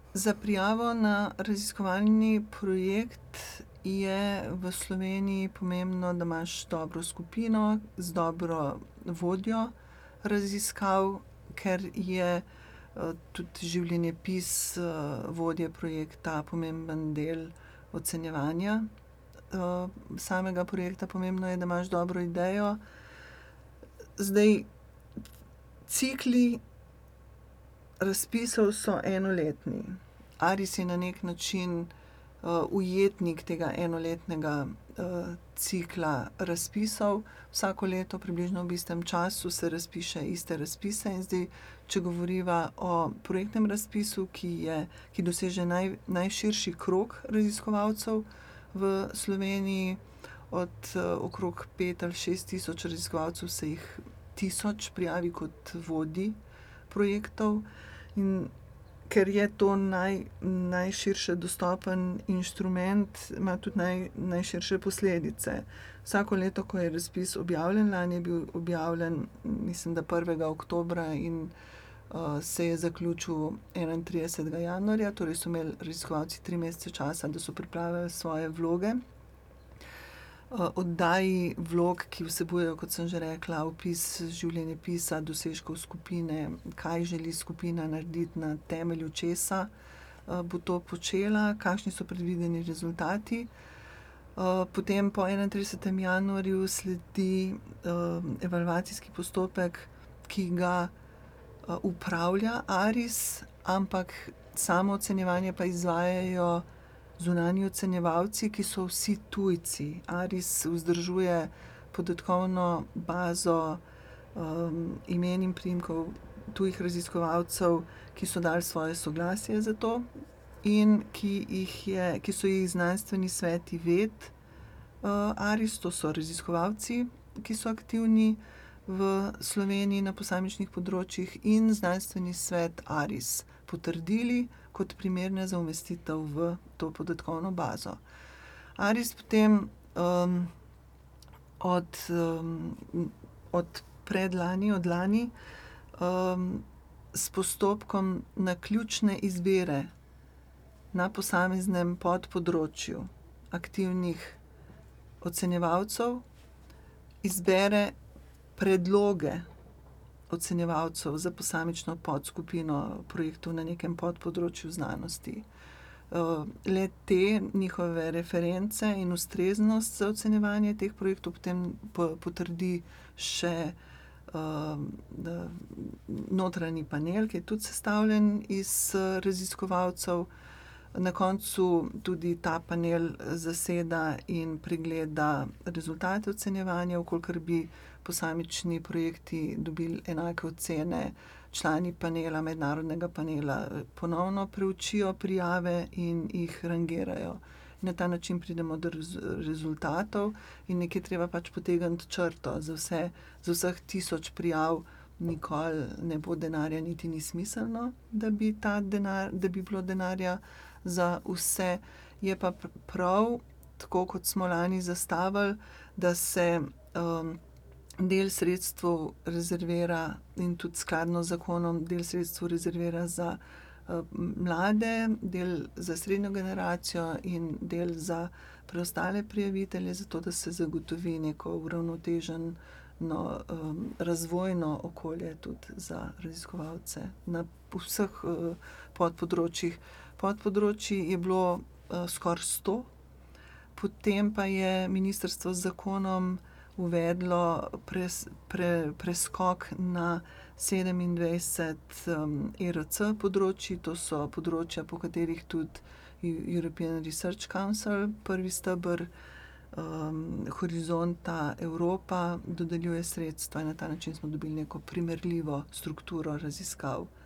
Za prijavo na raziskovalni projekt je v Sloveniji pomembno, da imaš dobro skupino z dobro vodjo raziskav, ker je tudi življenjepis vodje projekta pomemben del ocenjevanja samega projekta. Pomembno je, da imaš dobro idejo. Zdaj, cikli razpisov so enoletni. Aris je na neki način ujetnik tega enoletnega cikla razpisov. Vsako leto približno ob istem času se razpiše iste razpise in zdaj, če govoriva o projektnem razpisu, ki doseže najširši krog raziskovalcev v Sloveniji, od okrog 5 ali 6 tisoč raziskovalcev se jih 1000 prijavi kot vodji projektov. In ker je to najširše dostopen inštrument, ima tudi najširše posledice. Vsako leto, ko je razpis objavljen, lani je bil objavljen, mislim, da 1. oktobra in se je zaključil 31. januarja, torej so imeli raziskovalci 3 mesece časa, da so pripravili svoje vloge. Oddaji vlog, ki vsebujejo, kot sem že rekla, opis življenjepisa, dosežkov skupine, kaj želi skupina narediti, na temelju česa bo to počela, kakšni so predvideni rezultati. Potem po 31. januarju sledi evalvacijski postopek, ki ga upravlja Aris, ampak samo ocenjevanje pa izvajajo zunanji ocenjevalci, ki so vsi tujci. Aris vzdržuje podatkovno bazo imen in priimkov tujih raziskovalcev, ki so dali svoje soglasje za to in ki so jih znanstveni sveti ved Aris, to so raziskovalci, ki so aktivni v Sloveniji na posamičnih področjih, in znanstveni svet Aris potrdili kot primerne za umestitev v to podatkovno bazo. Aris potem od lani s postopkom naključne izbire na posameznem podpodročju aktivnih ocenjevalcev izbere predloge ocenjevalcev za posamično podskupino projektov na nekem podpodročju znanosti. Le te njihove reference in ustreznost za ocenjevanje teh projektov potem potrdi še notranji panel, ki je tudi sestavljen iz raziskovalcev. Na koncu tudi ta panel zaseda in pregleda rezultate ocenjevanja. V kolikor bi posamični projekti dobili enake ocene, člani panela, mednarodnega panela, ponovno preučijo prijave in jih rangirajo. Na ta način pridemo do rezultatov in nekje treba pač potegniti črto. Za vseh 1000 prijav nikoli ne bo denarja, niti ni smiselno, da bi bilo denarja za vse. Je pa prav, tako kot smo lani zastavili, da se del sredstev rezervira, in tudi skladno z zakonom, del sredstev rezervira za mlade, del za srednjo generacijo in del za preostale prijavitelje, zato da se zagotovi neko uravnoteženo razvojno okolje tudi za raziskovalce na vseh podpodročjih. Podpodročij je bilo skoraj 100, potem pa je ministrstvo z zakonom uvedlo preskok na 27 ERC področij. To so področja, po katerih tudi European Research Council, prvi steber Horizonta Evropa, dodeljuje sredstva, in na ta način smo dobili neko primerljivo strukturo raziskav.